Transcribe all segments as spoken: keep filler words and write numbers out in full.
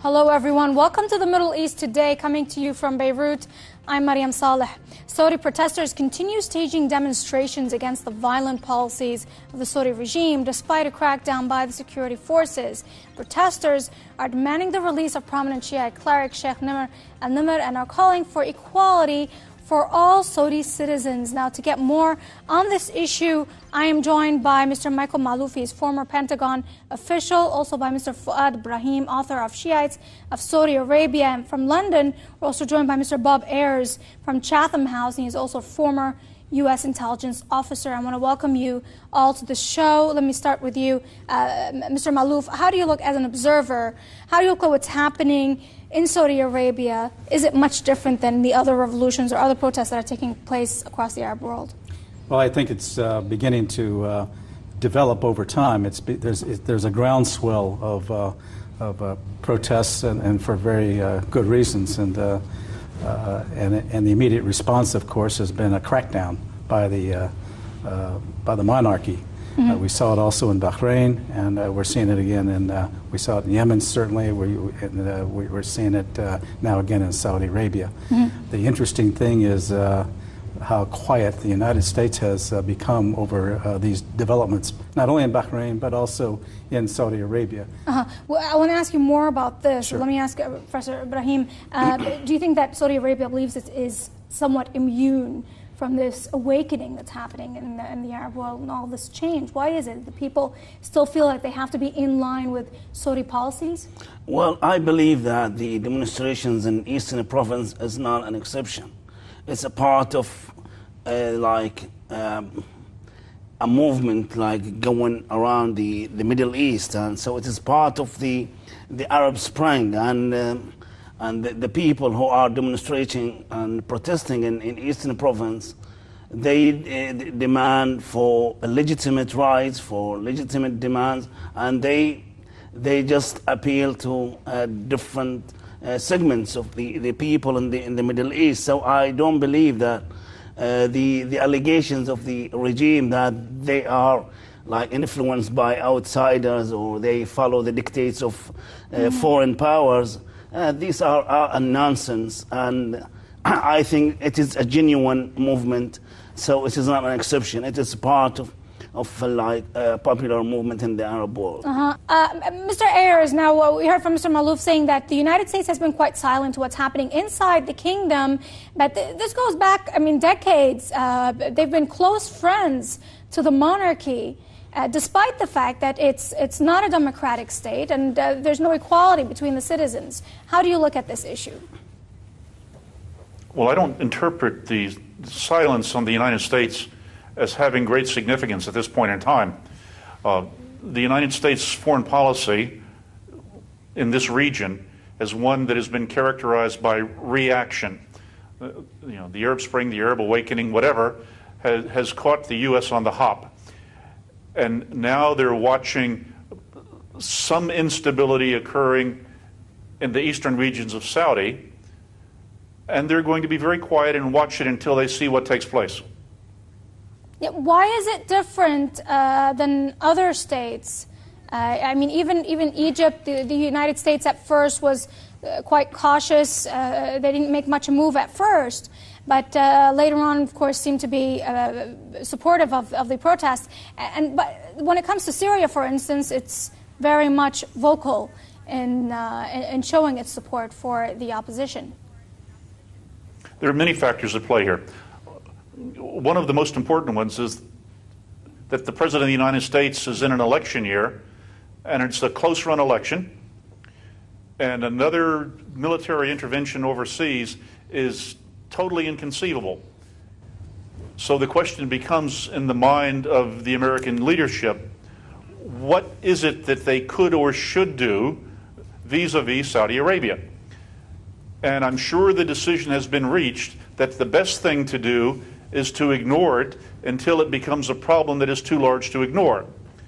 Hello everyone, welcome to the Middle East Today, coming to you from Beirut. I'm Mariam Saleh. Saudi protesters continue staging demonstrations against the violent policies of the Saudi regime despite a crackdown by the security forces. Protesters are demanding the release of prominent Shia cleric Sheikh Nimr al-Nimr and are calling for equality for all Saudi citizens. Now, to get more on this issue, I am joined by Mister Michael Maluf, he's former Pentagon official, also by Mister Fuad Ibrahim, author of Shiites of Saudi Arabia. And from London, we're also joined by Mister Bob Ayers from Chatham House, and he's also a former U S intelligence officer. I want to welcome you all to the show. Let me start with you, uh, Mister Maluf. How do you look as an observer? How do you look at what's happening in Saudi Arabia? Is it much different than the other revolutions or other protests that are taking place across the Arab world? Well, I think it's uh, beginning to uh, develop over time. It's be, there's it, there's a groundswell of uh, of uh, protests, and, and for very uh, good reasons. And uh, uh, and and the immediate response, of course, has been a crackdown by the uh, uh, by the monarchy. Mm-hmm. uh, we saw it also in Bahrain, and uh, we're seeing it again in uh, we saw it in Yemen, certainly. We, and, uh, we're seeing it uh, now again in Saudi Arabia. Mm-hmm. The interesting thing is uh, how quiet the United States has uh, become over uh, these developments, not only in Bahrain, but also in Saudi Arabia. Uh-huh. Well, I want to ask you more about this. Sure. Let me ask uh, Professor Ibrahim, uh, do you think that Saudi Arabia believes it is somewhat immune from this awakening that's happening in the, in the Arab world and all this change? Why is it the people still feel like they have to be in line with Saudi policies? Well, I believe that the demonstrations in Eastern Province is not an exception. It's a part of uh, like um, a movement like going around the, the Middle East, and so it is part of the the Arab Spring, and um, and the, the people who are demonstrating and protesting in, in Eastern Province, they uh, demand for legitimate rights, for legitimate demands, and they they just appeal to uh, different uh, segments of the, the people in the in the Middle East. So I don't believe that uh, the the allegations of the regime that they are like influenced by outsiders or they follow the dictates of uh, mm-hmm. foreign powers. Uh, these are, are a nonsense, and I think it is a genuine movement. So it is not an exception. It is part of, of uh, like a popular movement in the Arab world. Uh-huh. Uh, Mister Ayers, now uh, we heard from Mister Maluf saying that the United States has been quite silent to what's happening inside the kingdom. But th this goes back, I mean, decades. Uh, they've been close friends to the monarchy. Uh, despite the fact that it's it's not a democratic state and uh, there's no equality between the citizens. How do you look at this issue? Well, I don't interpret the silence on the United States as having great significance at this point in time. Uh, the United States foreign policy in this region is one that has been characterized by reaction. Uh, you know, the Arab Spring, the Arab Awakening, whatever, has, has caught the U S on the hop. And now they're watching some instability occurring in the eastern regions of Saudi, and they're going to be very quiet and watch it until they see what takes place. Yeah, why is it different uh, than other states? Uh, I mean, even even Egypt, the, the United States at first was uh, quite cautious. Uh, they didn't make much a move at first. But uh, later on, of course, seemed to be uh, supportive of, of the protests. And but when it comes to Syria, for instance, it's very much vocal in, uh, in showing its support for the opposition. There are many factors at play here. One of the most important ones is that the President of the United States is in an election year, and it's a close-run election, and another military intervention overseas is totally inconceivable. So the question becomes in the mind of the American leadership, what is it that they could or should do vis-a-vis Saudi Arabia? And I'm sure the decision has been reached that the best thing to do is to ignore it until it becomes a problem that is too large to ignore.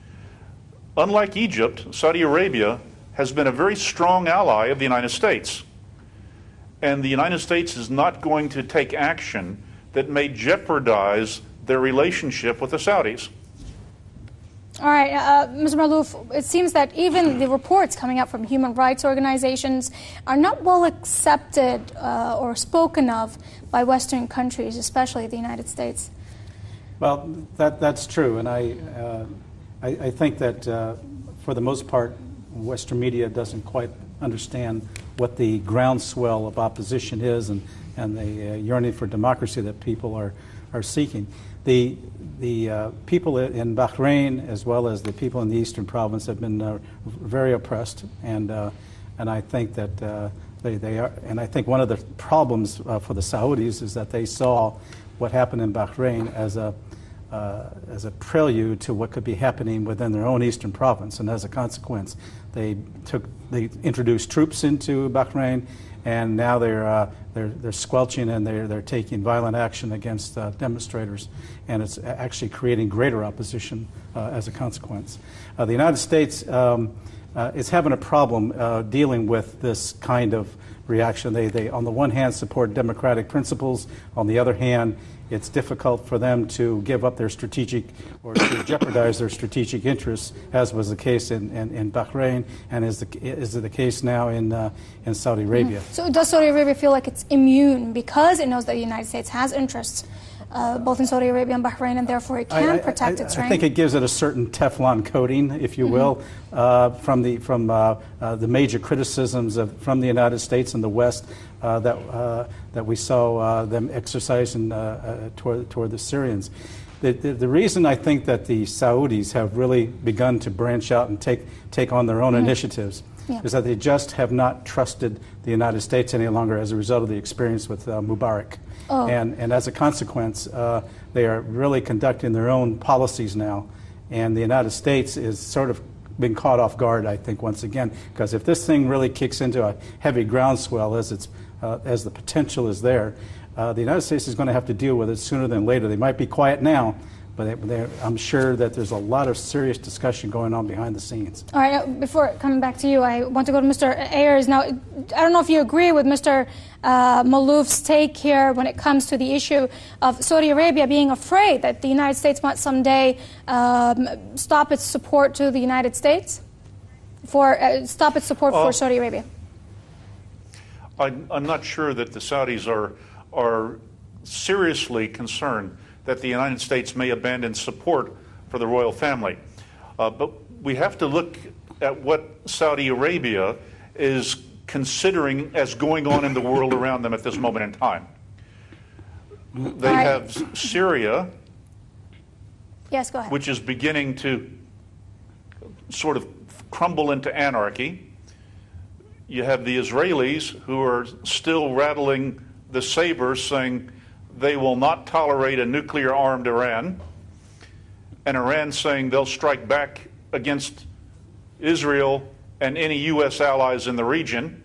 Unlike Egypt, Saudi Arabia has been a very strong ally of the United States. And the United States is not going to take action that may jeopardize their relationship with the Saudis. All right, uh, Mister Mallouf, it seems that even the reports coming out from human rights organizations are not well accepted uh, or spoken of by Western countries, especially the United States. Well, that, that's true, and I, uh, I, I think that uh, for the most part, Western media doesn't quite understand what the groundswell of opposition is and, and the uh, yearning for democracy that people are, are seeking. The, the uh, people in Bahrain, as well as the people in the Eastern Province, have been uh, very oppressed, and uh, and I think that uh, they they are. And I think one of the problems uh, for the Saudis is that they saw what happened in Bahrain as a uh, as a prelude to what could be happening within their own Eastern Province, and as a consequence, they took they introduced troops into Bahrain. And now they're uh, they're they're squelching and they're they're taking violent action against uh, demonstrators, and it's actually creating greater opposition uh, as a consequence. Uh, the United States um, uh, is having a problem uh, dealing with this kind of reaction. They they on the one hand support democratic principles, on the other hand, it's difficult for them to give up their strategic or to jeopardize their strategic interests, as was the case in, in, in Bahrain and is the, is the case now in, uh, in Saudi Arabia. Mm-hmm. So does Saudi Arabia feel like it's immune because it knows that the United States has interests uh, both in Saudi Arabia and Bahrain, and therefore it can I, I, protect I, its I rank? think it gives it a certain Teflon coating, if you mm-hmm. will, uh, from the from uh, uh, the major criticisms of, from the United States and the West uh, that uh, that we saw uh, them exercising uh, uh, toward toward the Syrians. The, the, the reason I think that the Saudis have really begun to branch out and take take on their own mm-hmm. initiatives yeah. is that they just have not trusted the United States any longer as a result of the experience with uh, Mubarak. Oh. And, and as a consequence, uh, they are really conducting their own policies now. And the United States is sort of being caught off guard, I think, once again, because if this thing really kicks into a heavy groundswell as, it's, uh, as the potential is there, uh, the United States is going to have to deal with it sooner than later. They might be quiet now, but they, I'm sure that there's a lot of serious discussion going on behind the scenes. All right, before coming back to you, I want to go to Mister Ayers. Now, I don't know if you agree with Mister Uh, Mallouf's take here when it comes to the issue of Saudi Arabia being afraid that the United States might someday um, stop its support to the United States, for uh, stop its support well, for Saudi Arabia. I, I'm not sure that the Saudis are are seriously concerned that the United States may abandon support for the royal family. Uh, but we have to look at what Saudi Arabia is considering as going on in the world around them at this moment in time. They right. have Syria, yes, go ahead. which is beginning to sort of crumble into anarchy. You have the Israelis, who are still rattling the sabers, saying they will not tolerate a nuclear-armed Iran, and Iran saying they'll strike back against Israel and any U S allies in the region.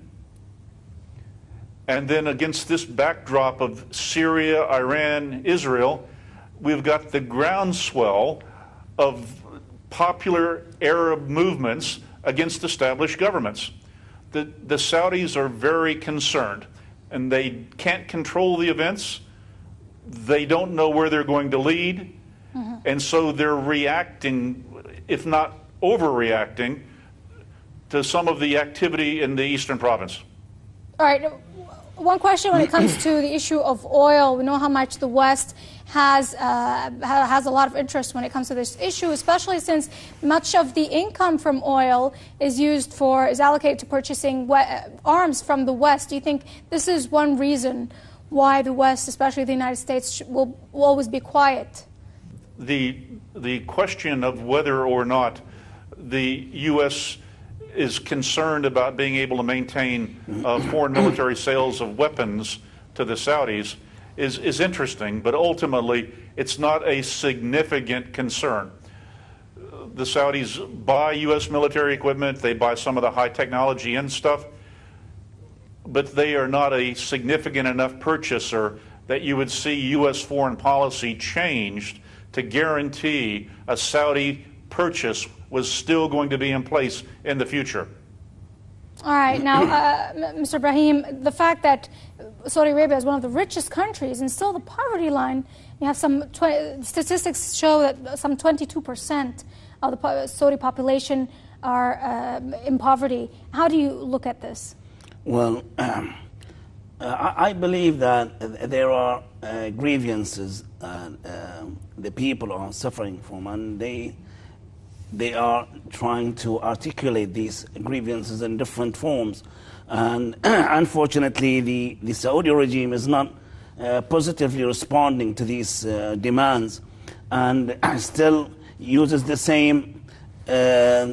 And then against this backdrop of Syria, Iran, Israel, we've got the groundswell of popular Arab movements against established governments. The, the Saudis are very concerned, and they can't control the events. They don't know where they're going to lead, mm-hmm. and so they're reacting, if not overreacting, to some of the activity in the Eastern Province. All right. One question when it comes to the issue of oil. We know how much the West has uh, has a lot of interest when it comes to this issue, especially since much of the income from oil is used for, is allocated to purchasing we- arms from the West. Do you think this is one reason why the West, especially the United States, will, will always be quiet? The, the question of whether or not the U S is concerned about being able to maintain uh, foreign military sales of weapons to the Saudis is, is interesting, but ultimately it's not a significant concern. The Saudis buy U S military equipment, they buy some of the high technology and stuff, but they are not a significant enough purchaser that you would see U S foreign policy changed to guarantee a Saudi purchase was still going to be in place in the future. All right. Now, uh, Mister Brahim, the fact that Saudi Arabia is one of the richest countries and still the poverty line, you have some tw- statistics show that some twenty-two percent of the po- Saudi population are uh, in poverty. How do you look at this? Well, um, uh, I believe that there are uh, grievances that uh, the people are suffering from, and they they are trying to articulate these grievances in different forms. And unfortunately, the, the Saudi regime is not uh, positively responding to these uh, demands, and still uses the same uh,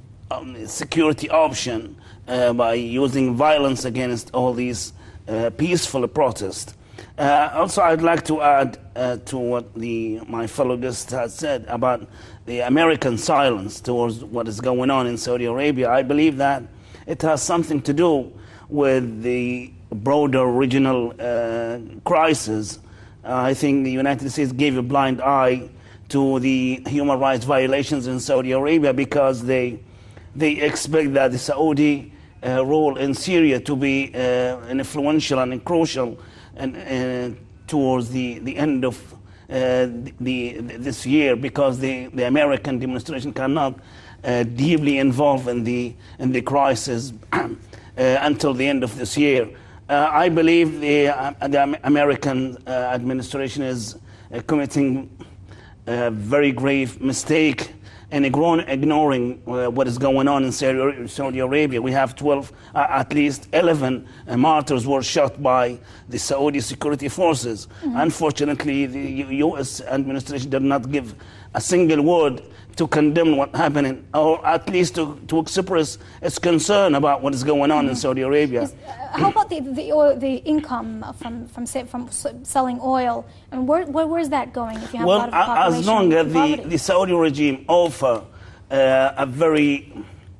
um, security option uh, by using violence against all these uh, peaceful protests. Uh, also, I'd like to add uh, to what the, my fellow guest has said about the American silence towards what is going on in Saudi Arabia. I believe that it has something to do with the broader regional uh, crisis. Uh, I think the United States gave a blind eye to the human rights violations in Saudi Arabia because they, they expect that the Saudi uh, role in Syria to be uh, influential and crucial and, uh, towards the, the end of uh, the, the, this year, because the, the American administration cannot uh, deeply involve in the, in the crisis uh, until the end of this year. Uh, I believe the, uh, the American uh, administration is uh, committing a very grave mistake in ignoring uh, what is going on in Saudi Arabia. We have twelve, uh, at least eleven uh, martyrs were shot by the Saudi security forces. Mm-hmm. Unfortunately, the U S administration did not give a single word to condemn what happened, or at least to, to express its concern about what is going on mm-hmm. in Saudi Arabia. Is, uh, how about the the, oil, the income from from from selling oil, and where, where where's that going? If you have well, a lot of population as long as the, the Saudi regime offer uh, a very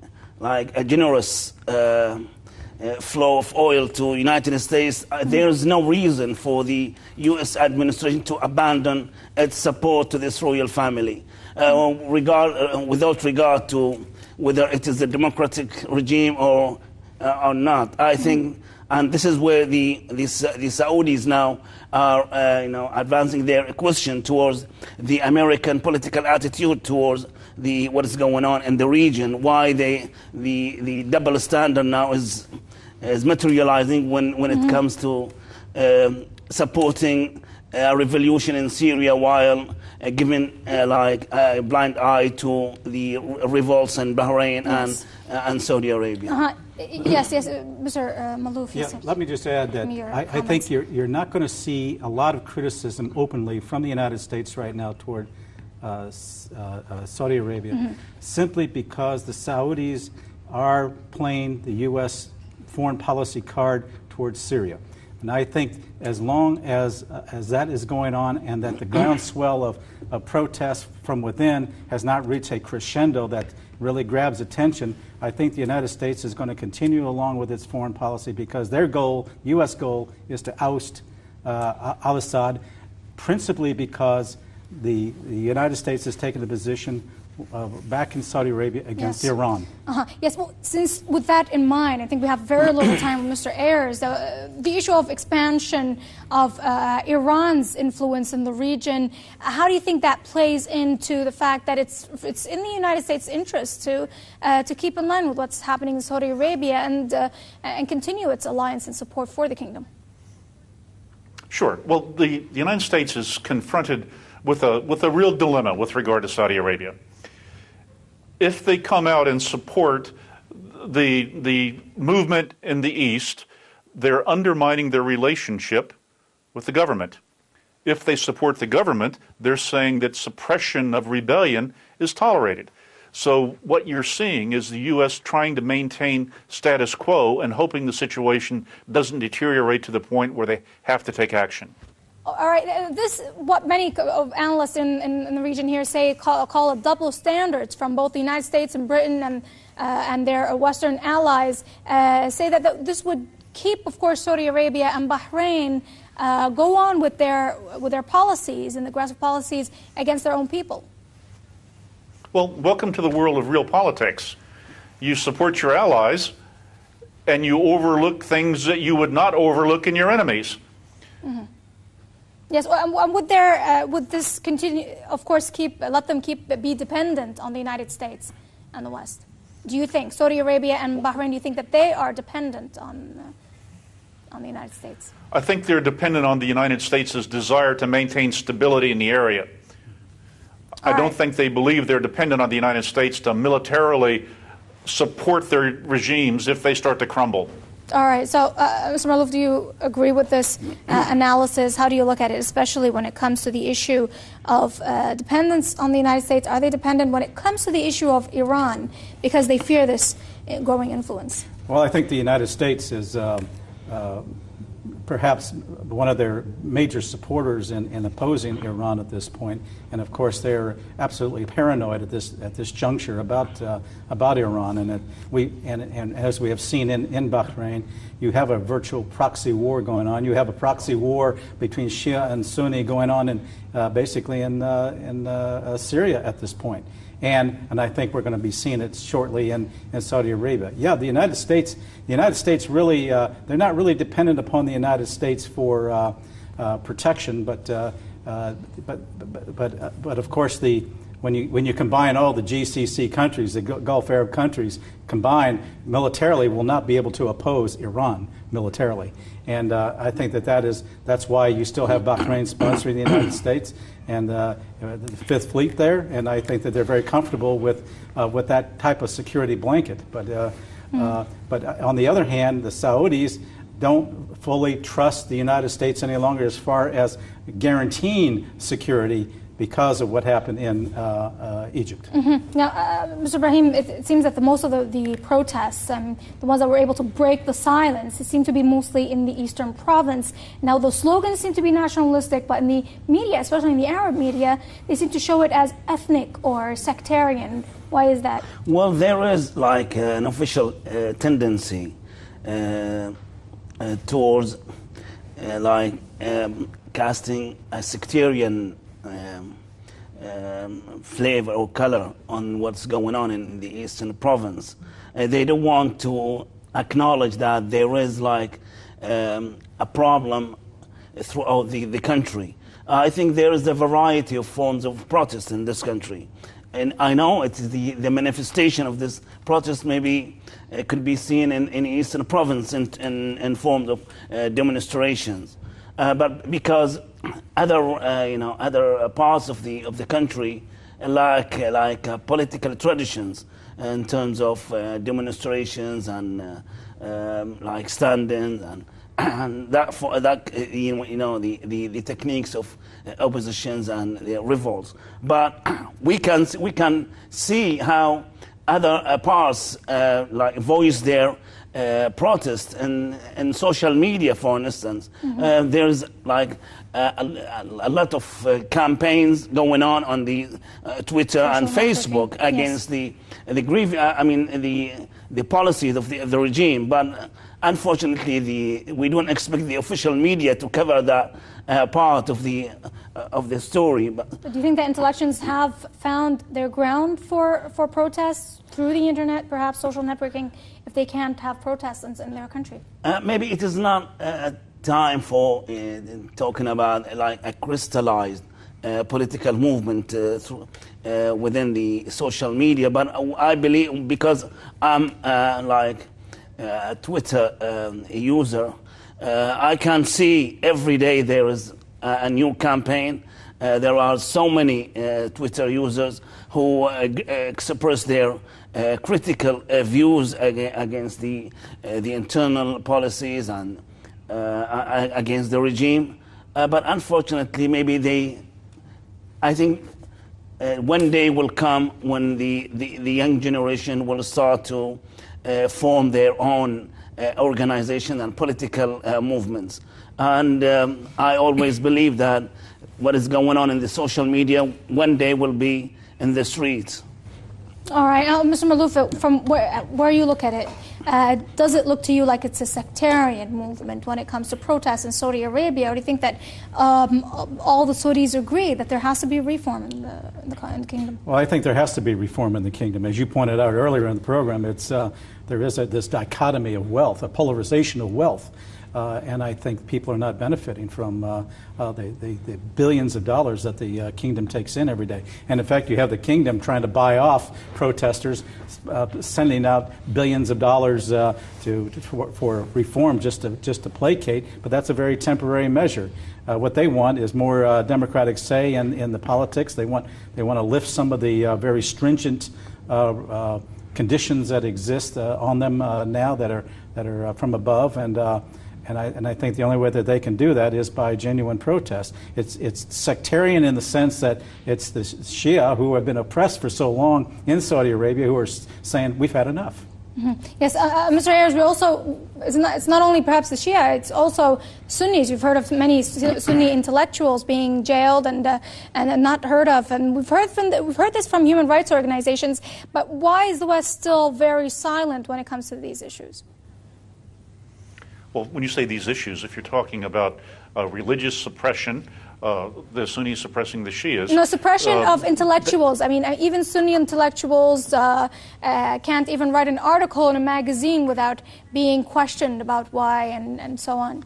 like a generous uh, uh, flow of oil to United States, uh, mm-hmm. there is no reason for the U S administration to abandon its support to this royal family. Uh, regard, uh, without regard to whether it is a democratic regime or uh, or not, I think, and this is where the the, the Saudis now are, uh, you know, advancing their question towards the American political attitude towards the what is going on in the region. Why they the the double standard now is is materializing when when mm-hmm. it comes to um, supporting a revolution in Syria while uh, giving uh, like a blind eye to the revolts in Bahrain yes. and uh, and Saudi Arabia. Uh-huh. Yes, yes, uh, Mister Uh, Maloof. Yeah, let me just add that I, I think you're you're not going to see a lot of criticism openly from the United States right now toward uh, uh, uh, Saudi Arabia, mm-hmm. simply because the Saudis are playing the U S foreign policy card towards Syria. And I think as long as uh, as that is going on and that the groundswell of, of protests from within has not reached a crescendo that really grabs attention, I think the United States is going to continue along with its foreign policy because their goal, U S goal, is to oust uh, al-Assad, principally because the, the United States has taken the position Uh, back in Saudi Arabia against yes. Iran. Uh-huh. Yes, well, since with that in mind, I think we have very little time with Mister Ayers. The, the issue of expansion of uh, Iran's influence in the region, how do you think that plays into the fact that it's it's in the United States' interest to uh, to keep in line with what's happening in Saudi Arabia and uh, and continue its alliance and support for the kingdom? Sure. Well, the, the United States is confronted with a with a real dilemma with regard to Saudi Arabia. If they come out and support the, the movement in the East, they're undermining their relationship with the government. If they support the government, they're saying that suppression of rebellion is tolerated. So what you're seeing is the U S trying to maintain status quo and hoping the situation doesn't deteriorate to the point where they have to take action. All right, this what many of analysts in, in, in the region here say call, call it double standards from both the United States and Britain and uh, and their Western allies uh, say that, that this would keep, of course, Saudi Arabia and Bahrain uh, go on with their with their policies and aggressive policies against their own people. Well, welcome to the world of real politics. You support your allies, and you overlook things that you would not overlook in your enemies. Mm-hmm. Yes, and would there uh, would this continue? Of course, keep let them keep be dependent on the United States and the West. Do you think Saudi Arabia and Bahrain? Do you think that they are dependent on uh, on the United States? I think they're dependent on the United States' desire to maintain stability in the area. All I don't right. think they believe they're dependent on the United States to militarily support their regimes if they start to crumble. All right. So, uh, Mister Maalouf, do you agree with this uh, analysis? How do you look at it, especially when it comes to the issue of uh, dependence on the United States? Are they dependent when it comes to the issue of Iran because they fear this uh, growing influence? Well, I think the United States is uh, uh, perhaps one of their major supporters in, in opposing Iran at this point, and of course they're absolutely paranoid at this at this juncture about uh, about Iran. And it, we and, and as we have seen in, in Bahrain, you have a virtual proxy war going on. You have a proxy war between Shia and Sunni going on in uh, basically in uh, in uh, Syria at this point. And and I think we're going to be seeing it shortly in, in Saudi Arabia. Yeah, the United States, the United States really, uh, they're not really dependent upon the United States for uh, uh, protection, but uh, uh, but but but, uh, but of course the when you when you combine all the G C C countries, the Gulf Arab countries combined militarily will not be able to oppose Iran militarily. And uh, I think that that is that's why you still have Bahrain sponsoring the United States and uh, the Fifth Fleet there, and I think that they're very comfortable with uh, with that type of security blanket. But uh, mm. uh, but on the other hand, the Saudis don't fully trust the United States any longer as far as guaranteeing security because of what happened in uh, uh, Egypt. Mm-hmm. Now, uh, Mister Brahim, it, it seems that the, most of the, the protests, um, the ones that were able to break the silence, it seemed to be mostly in the eastern province. Now, those slogans seem to be nationalistic, but in the media, especially in the Arab media, they seem to show it as ethnic or sectarian. Why is that? Well, there is like uh, an official uh, tendency uh, uh, towards uh, like um, casting a sectarian Um, um, flavor or color on what's going on in the eastern province. Uh, they don't want to acknowledge that there is like um, a problem throughout the, the country. Uh, I think there is a variety of forms of protest in this country. And I know it's the, the manifestation of this protest maybe uh, could be seen in, in the eastern province in, in, in forms of uh, demonstrations. Uh, but because other, uh, you know, other parts of the of the country lack uh, like uh, political traditions in terms of uh, demonstrations and uh, um, like stand-ins and, and that for that uh, you know the, the, the techniques of uh, oppositions and the revolts. But we can we can see how other uh, parts uh, like voice their Uh, protest in, in social media, for instance. Mm-hmm. uh, there's like uh, a, a lot of uh, campaigns going on on the uh, Twitter social and Facebook networking. Against yes. the the grief. Uh, I mean the the policies of the, of the regime. But uh, unfortunately, the we don't expect the official media to cover that uh, part of the uh, of the story. But do you think that intellectuals have found their ground for for protests through the internet, perhaps social networking, if they can't have protests in, in their country? Uh, maybe it is not a time for uh, talking about uh, like a crystallized uh, political movement uh, through, uh, within the social media, but I believe because I'm uh, like a Twitter um, user, uh, I can see every day there is a, a new campaign. Uh, there are so many uh, Twitter users who uh, express their uh, critical uh, views ag against the uh, the internal policies and uh, against the regime. Uh, but unfortunately, maybe they, I think, uh, one day will come when the, the, the young generation will start to uh, form their own uh, organization and political uh, movements. And um, I always believe that what is going on in the social media one day will be in the streets. All right, now, Mister Maalouf, from where, where you look at it, uh, does it look to you like it's a sectarian movement when it comes to protests in Saudi Arabia, or do you think that um, all the Saudis agree that there has to be reform in the, in the, in the kingdom? Well, I think there has to be reform in the kingdom. As you pointed out earlier in the program, it's uh, there is a, this dichotomy of wealth, a polarization of wealth. uh, and I think people are not benefiting from uh, uh, the, the, the billions of dollars that the uh, kingdom takes in every day. And in fact, you have the kingdom trying to buy off protesters, uh, sending out billions of dollars uh, to, to for, for reform just to just to placate. But that's a very temporary measure. Uh, what they want is more uh, democratic say in, in the politics. They want they want to lift some of the uh, very stringent uh, uh, conditions that exist uh, on them uh, now that are that are uh, from above, and uh, and I and I think the only way that they can do that is by genuine protest. It's it's sectarian in the sense that it's the Shia who have been oppressed for so long in Saudi Arabia who are saying we've had enough. Mm-hmm. Yes, uh, uh, Mister Ayers, we also, it's not, it's not only perhaps the Shia, it's also Sunnis. We've heard of many Sunni intellectuals being jailed and uh, and not heard of, and we've heard from the, we've heard this from human rights organizations. But why is the West still very silent when it comes to these issues? Well, when you say these issues, if you're talking about uh, religious suppression, Uh, the Sunnis suppressing the Shias. No, suppression uh, of intellectuals. I mean, uh, even Sunni intellectuals uh, uh, can't even write an article in a magazine without being questioned about why and, and so on.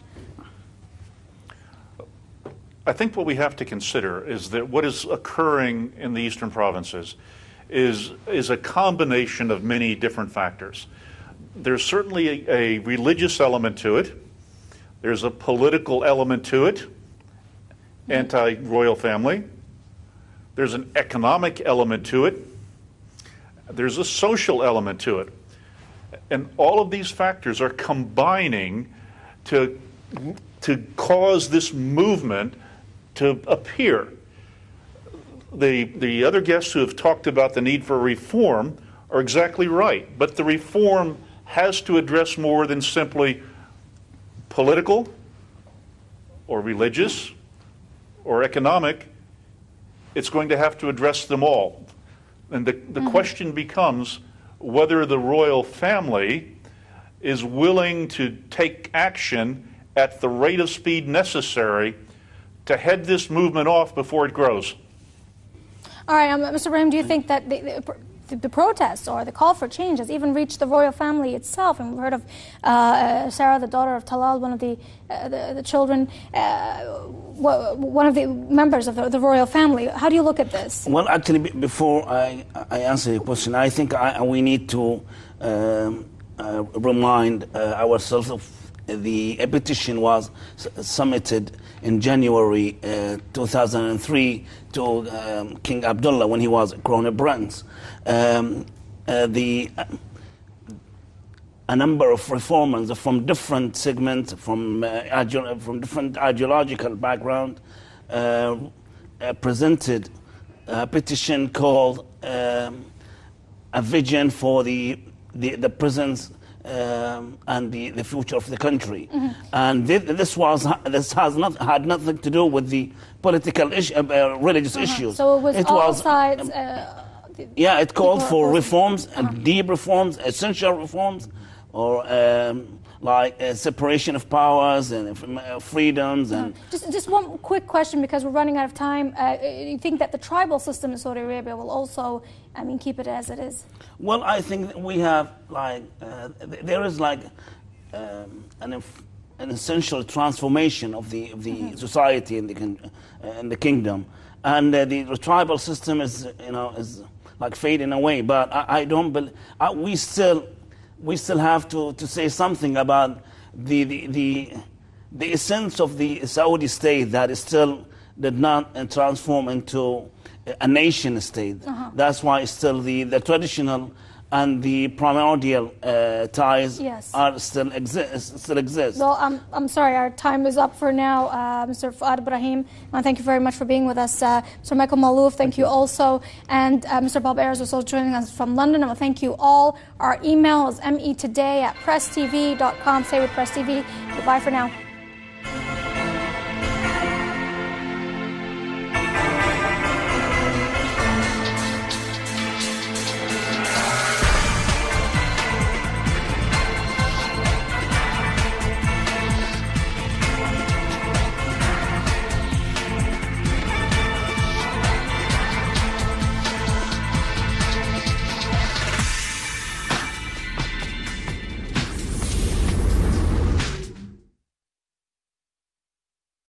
I think what we have to consider is that what is occurring in the eastern provinces is, is a combination of many different factors. There's certainly a, a religious element to it. There's a political element to it. Anti-royal family. There's an economic element to it. There's a social element to it. And all of these factors are combining to, to cause this movement to appear. The, the other guests who have talked about the need for reform are exactly right. But the reform has to address more than simply political or religious or economic. It's going to have to address them all. And the, the mm-hmm. question becomes whether the royal family is willing to take action at the rate of speed necessary to head this movement off before it grows. All right, um, Mister Brahim, do you think that the, the, the protests or the call for change has even reached the royal family itself? And we've heard of uh, Sarah, the daughter of Talal, one of the, uh, the, the children, uh, one of the members of the, the royal family. How do you look at this? Well, actually, before I, I answer your question, I think I, we need to um, uh, remind uh, ourselves of the a petition was submitted in January uh, two thousand three to um, King Abdullah when he was Crown Prince. Um, uh, the uh, a number of reformers from different segments, from uh, from different ideological background, uh, uh, presented a petition called um, "A Vision for the the, the Prisons um, and the, the Future of the Country," mm-hmm. and this, this was this has not had nothing to do with the political issue, uh, religious uh-huh. issues. So it was it all was, sides. Uh, yeah, it called for reforms, uh-huh. deep reforms, essential reforms, or um, like uh, separation of powers and uh, freedoms. And just, just one quick question, because we're running out of time. Uh, you think that the tribal system in Saudi Arabia will also, I mean, keep it as it is? Well, I think that we have like uh, there is like um, an an essential transformation of the of the mm-hmm. society in the uh, in the kingdom, and uh, the, the tribal system is you know is like fading away. But I, I don't believe uh, we still. We still have to, to say something about the, the the the essence of the Saudi state that is still did not uh, transform into a nation state. Uh-huh. That's why still the, the traditional and the primordial uh, ties yes. are still exist still exist. Well, I'm I'm sorry, our time is up for now, uh, Mister Fuad Ibrahim. And thank you very much for being with us, uh, Mister Michael Malouf. Thank, thank you, you also, and uh, Mister Bob Ayers was also joining us from London. I want to thank you all. Our email is me today at press t v dot com. Stay with Press T V. Goodbye for now.